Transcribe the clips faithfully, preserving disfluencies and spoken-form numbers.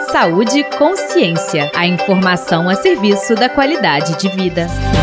Saúde e Consciência. A informação a serviço da qualidade de vida.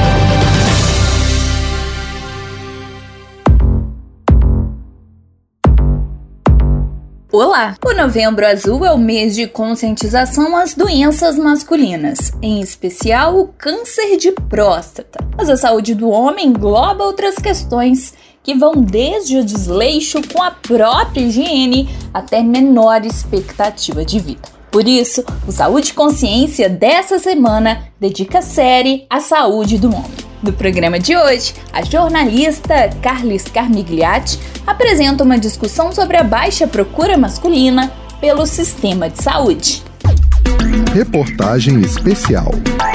Olá! O Novembro Azul é o mês de conscientização às doenças masculinas, em especial o câncer de próstata. Mas a saúde do homem engloba outras questões que vão desde o desleixo com a própria higiene até menor expectativa de vida. Por isso, o Saúde e Consciência dessa semana dedica a série à saúde do homem. No programa de hoje, a jornalista Carlis Carmigliati apresenta uma discussão sobre a baixa procura masculina pelo sistema de saúde. Reportagem especial.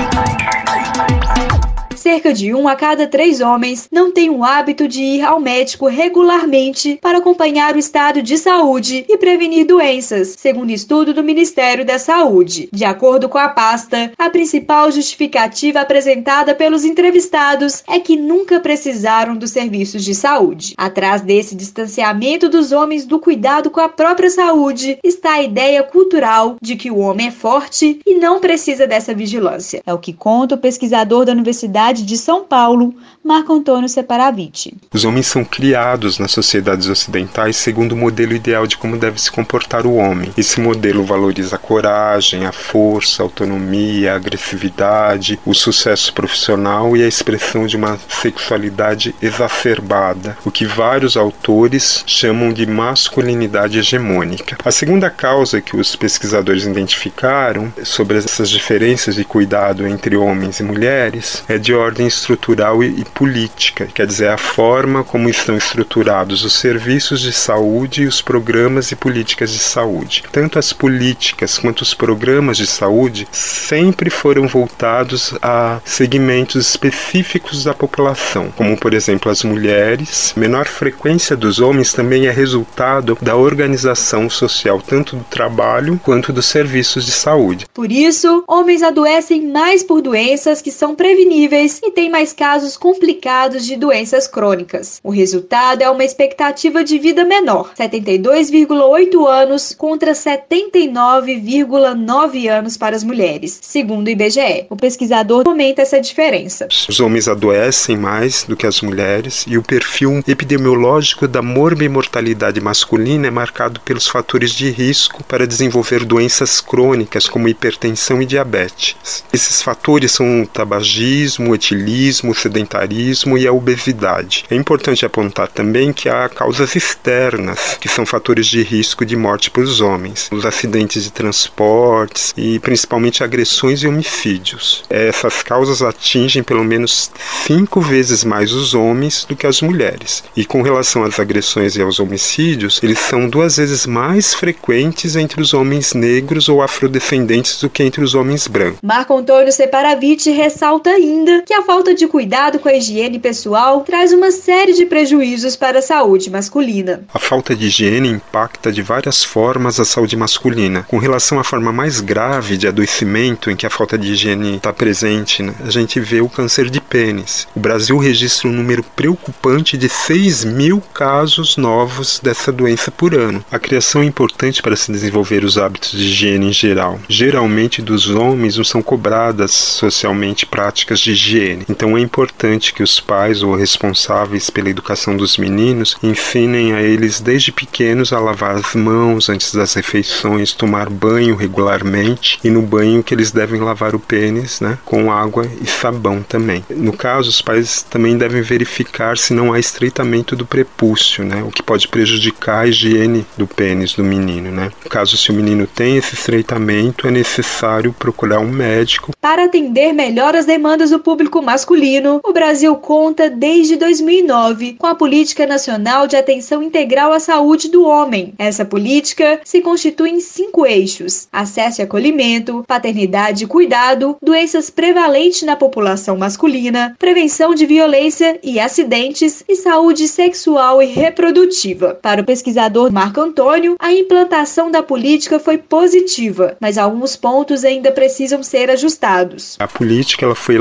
Cerca de um a cada três homens não tem o hábito de ir ao médico regularmente para acompanhar o estado de saúde e prevenir doenças, segundo estudo do Ministério da Saúde. De acordo com a pasta, a principal justificativa apresentada pelos entrevistados é que nunca precisaram dos serviços de saúde. Atrás desse distanciamento dos homens do cuidado com a própria saúde está a ideia cultural de que o homem é forte e não precisa dessa vigilância. É o que conta o pesquisador da Universidade de São Paulo, Marco Antônio Separavich. Os homens são criados nas sociedades ocidentais segundo o modelo ideal de como deve se comportar o homem. Esse modelo valoriza a coragem, a força, a autonomia, a agressividade, o sucesso profissional e a expressão de uma sexualidade exacerbada, o que vários autores chamam de masculinidade hegemônica. A segunda causa que os pesquisadores identificaram sobre essas diferenças de cuidado entre homens e mulheres é de ordem estrutural e, e política, quer dizer, a forma como estão estruturados os serviços de saúde e os programas e políticas de saúde. Tanto as políticas quanto os programas de saúde sempre foram voltados a segmentos específicos da população, como, por exemplo, as mulheres. Menor frequência dos homens também é resultado da organização social, tanto do trabalho quanto dos serviços de saúde. Por isso, homens adoecem mais por doenças que são preveníveis e tem mais casos complicados de doenças crônicas. O resultado é uma expectativa de vida menor, setenta e dois vírgula oito anos contra setenta e nove vírgula nove anos para as mulheres, segundo o I B G E. O pesquisador comenta essa diferença. Os homens adoecem mais do que as mulheres e o perfil epidemiológico da morbimortalidade masculina é marcado pelos fatores de risco para desenvolver doenças crônicas como hipertensão e diabetes. Esses fatores são o tabagismo, o etilismo, o sedentarismo e a obesidade. É importante apontar também que há causas externas, que são fatores de risco de morte para os homens. Os acidentes de transportes e principalmente agressões e homicídios. Essas causas atingem pelo menos cinco vezes mais os homens do que as mulheres. E com relação às agressões e aos homicídios, eles são duas vezes mais frequentes entre os homens negros ou afrodescendentes do que entre os homens brancos. Marco Antônio Separavich ressalta ainda que a falta de cuidado com a higiene pessoal traz uma série de prejuízos para a saúde masculina. A falta de higiene impacta de várias formas a saúde masculina. Com relação à forma mais grave de adoecimento em que a falta de higiene está presente, né, a gente vê o câncer de pênis. O Brasil registra um número preocupante de seis mil casos novos dessa doença por ano. A criação é importante para se desenvolver os hábitos de higiene em geral. Geralmente dos homens não são cobradas socialmente práticas de higiene. Então é importante que os pais ou responsáveis pela educação dos meninos ensinem a eles desde pequenos a lavar as mãos antes das refeições, tomar banho regularmente e no banho que eles devem lavar o pênis, né, com água e sabão também. No caso, os pais também devem verificar se não há estreitamento do prepúcio, né, o que pode prejudicar a higiene do pênis do menino, né. Caso se o menino tem esse estreitamento, é necessário procurar um médico. Para atender melhor as demandas do público masculino, o Brasil conta desde dois mil e nove com a Política Nacional de Atenção Integral à Saúde do Homem. Essa política se constitui em cinco eixos: acesso e acolhimento, paternidade e cuidado, doenças prevalentes na população masculina, prevenção de violência e acidentes e saúde sexual e reprodutiva. Para o pesquisador Marco Antônio, a implantação da política foi positiva, mas alguns pontos ainda precisam ser ajustados. A política ela foi elaborada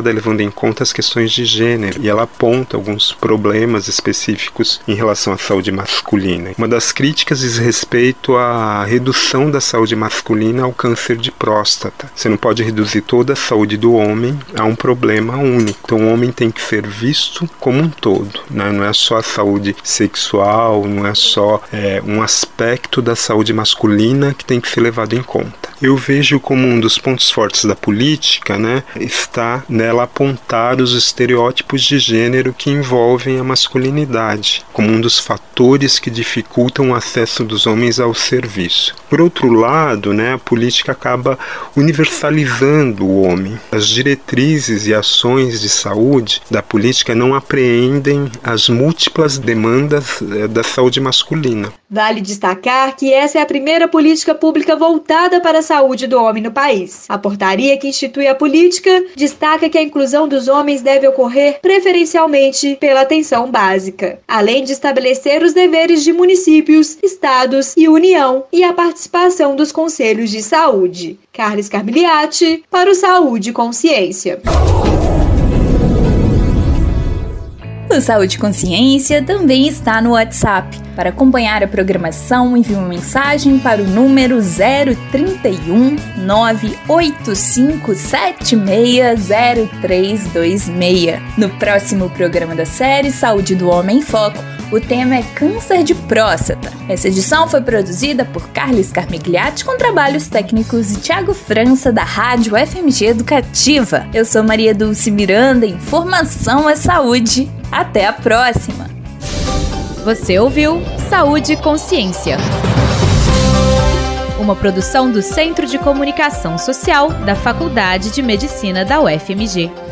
elaborada levando em conta as questões de gênero, e ela aponta alguns problemas específicos em relação à saúde masculina. Uma das críticas diz respeito à redução da saúde masculina ao câncer de próstata. Você não pode reduzir toda a saúde do homem a um problema único. Então o homem tem que ser visto como um todo, né? Não é só a saúde sexual, não é só é, um aspecto da saúde masculina que tem que ser levado em conta. Eu vejo como um dos pontos fortes da política, né, está nela apontar os estereótipos de gênero que envolvem a masculinidade, como um dos fatores que dificultam o acesso dos homens ao serviço. Por outro lado, né, a política acaba universalizando o homem. As diretrizes e ações de saúde da política não apreendem as múltiplas demandas eh, da saúde masculina. Vale destacar que essa é a primeira política pública voltada para a saúde do homem no país. A portaria que institui a política destaca que a inclusão dos homens deve ocorrer preferencialmente pela atenção básica, além de estabelecer os deveres de municípios, estados e União e a participação dos conselhos de saúde. Carla Scarmigliati, para o Saúde e Consciência. O Saúde e Consciência também está no WhatsApp. Para acompanhar a programação, envie uma mensagem para o número zero trinta e um, nove oito cinco sete seis zero três dois seis. No próximo programa da série Saúde do Homem em Foco, o tema é câncer de próstata. Essa edição foi produzida por Carla Scarmigliati com trabalhos técnicos de Thiago França, da Rádio F M G Educativa. Eu sou Maria Dulce Miranda, informação é saúde. Até a próxima! Você ouviu Saúde e Consciência, uma produção do Centro de Comunicação Social da Faculdade de Medicina da U F M G.